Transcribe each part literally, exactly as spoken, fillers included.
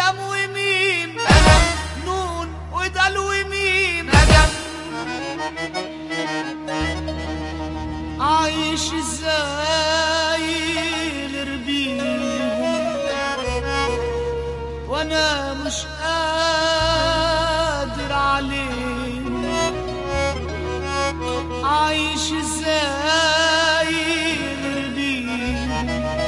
ولام وميم، أنا نون ودال وميم، أنا عايش ازاي غير بيهم وانا مش قادر عليهم، عايش ازاي غير بيهم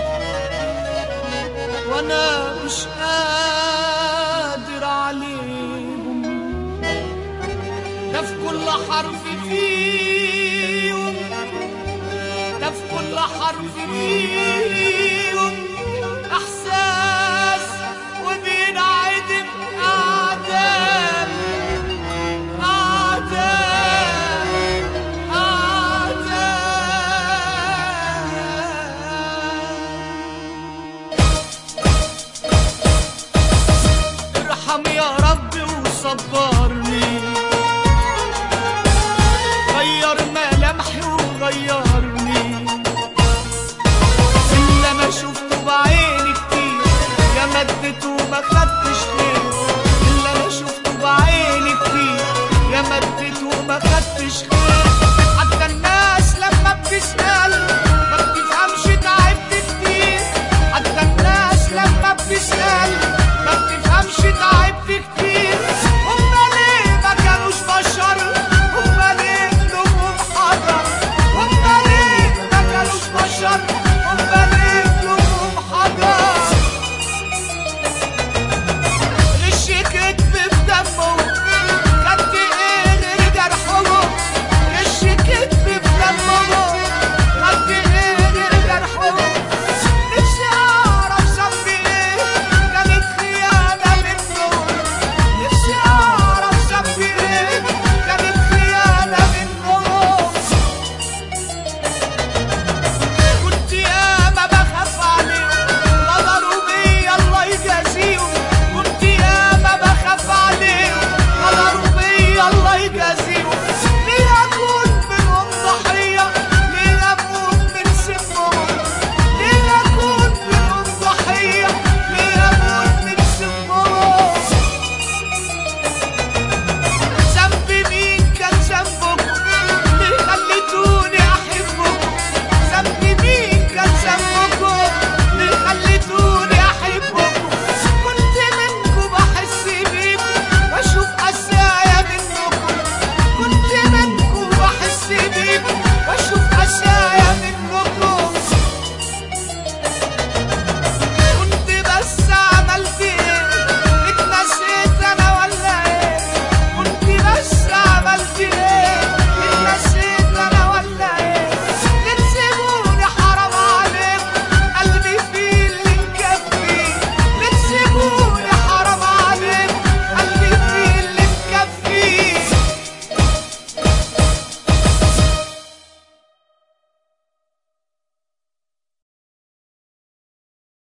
وانا مش قادر عليهم، ده في كل حرف فيهم، ده في كل حرف فيهم احساس وبينعدم اعدام اعدام اعدام. ارحم يا رب وصبرني، غير ملامحي وغيرني، اللي ما شفته بعيني كتير يا مدته وبخ